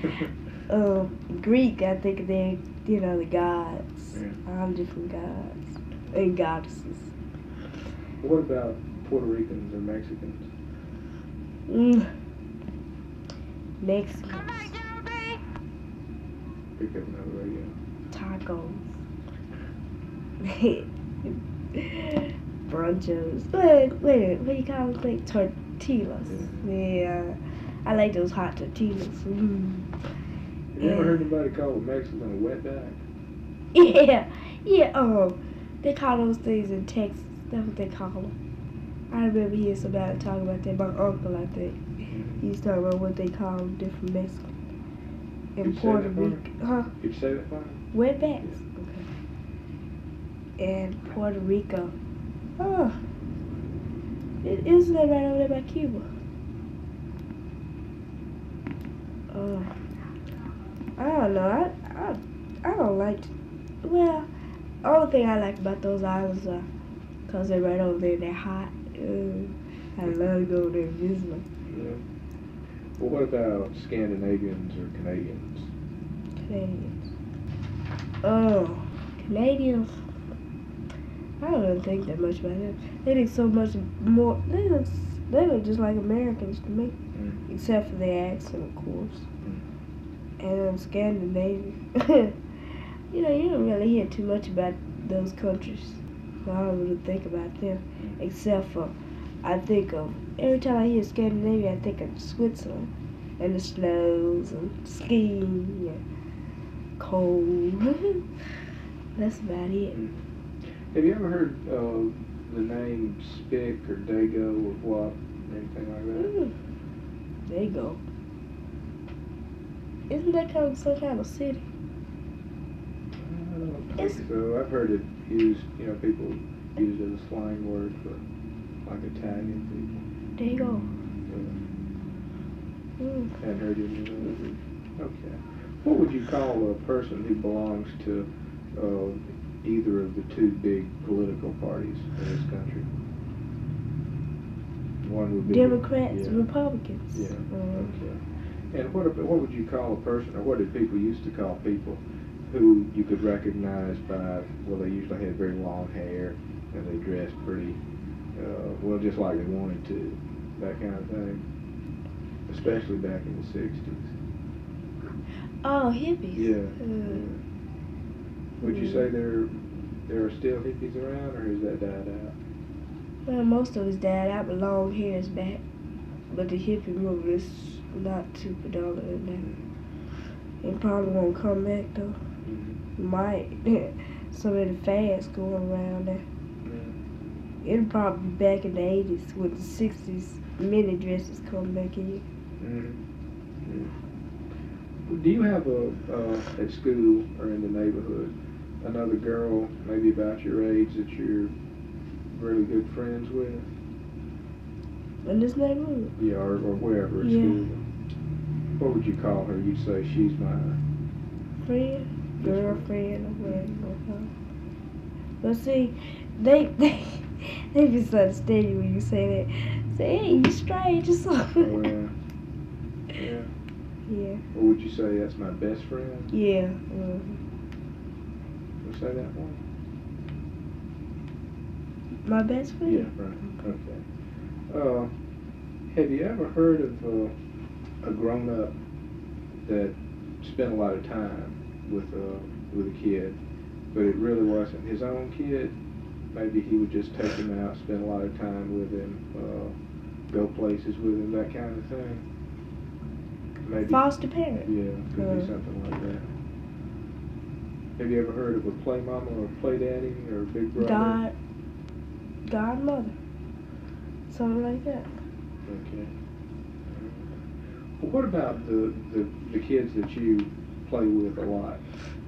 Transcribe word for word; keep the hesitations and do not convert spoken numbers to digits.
um, Greek, I think they, you know, the gods. Yeah. All different gods and goddesses. What about Puerto Ricans or Mexicans? Mm. Mexicans. Pick up another radio. Tacos. Brunchos. Wait, wait, what do you call them? Like tortillas. Yeah. Yeah. I like those hot tortillas. Mm. Have you ever heard anybody call a Mexican a wetback? Yeah, yeah. Oh, they call those things in Texas. That's what they call them. I remember hearing somebody talk about that. My uncle, I think, Mm-hmm. he was talking about what they call different Mexicans. In Could you say Puerto that for me? Rico, huh? Could you say that for me? Wetbacks. Okay. In Puerto Rico, oh, it isn't that right over there by Cuba? Oh, I don't know. I I I don't like. Well, the only thing I like about those islands are because they're right over there. They're hot. Uh, I love to go there and visit them. Yeah. Well, what about Scandinavians or Canadians? Canadians. Oh, Canadians. I don't really think that much about them. They think so much more. They look, they look just like Americans to me, Mm. except for their accent, of course. Mm. And um, Scandinavian. You know, you don't really hear too much about those countries. So I don't really think about them, Mm. except for I think of every time I hear Scandinavia, I think of Switzerland and the snows and skiing and cold. That's about it. Mm. Have you ever heard uh, the name Spick or Dago or what, anything like that? Mm. There you go. Isn't that kind of some kind of city? I don't think It's- so. I've heard it used, you know, people use it as a slang word for like Italian people. There you go. Yeah. Mm. Hadn't heard any of those. Okay. What would you call a person who belongs to uh, either of the two big political parties in this country? One would be Democrats, yeah. Republicans. Yeah. Mm. Okay. And what what would you call a person, or what did people used to call people who you could recognize by? Well, they usually had very long hair and they dressed pretty uh, well, just like they wanted to, that kind of thing. Especially back in the sixties. Oh, hippies. Yeah. Uh, Would you mm. say there there are still hippies around, or has that died out? Well, most of us died out, but long hair is back. But the hippie movement is not too predominant now. It probably won't come back though. Mm-hmm. Might. So many fads going around there. Yeah. It'll probably be back in the eighties when the sixties mini dresses come back in. Mm-hmm. Yeah. Do you have a uh, at school or in the neighborhood another girl maybe about your age that you're really good friends with? In this neighborhood? Yeah, or, or wherever at Yeah. school. What would you call her? You'd say she's my Friend? Yes, Girlfriend or whatever. But see, they they they misunderstand you when you say that. Say, hey, you strange or something. oh, yeah. Yeah. Yeah. Or would you say that's my best friend? Yeah. Mm-hmm. Would you say that one? My best friend? Yeah, right. Okay. Uh, have you ever heard of uh, a grown-up that spent a lot of time with uh, with a kid, but it really wasn't his own kid? Maybe he would just take him out, spend a lot of time with him, uh, go places with him, that kind of thing. Maybe. Foster parent? Yeah, could Uh. be something like that. Have you ever heard of a play mama or a play daddy or a big brother? God, godmother. Something like that. Okay. Well, what about the, the, the kids that you play with a lot?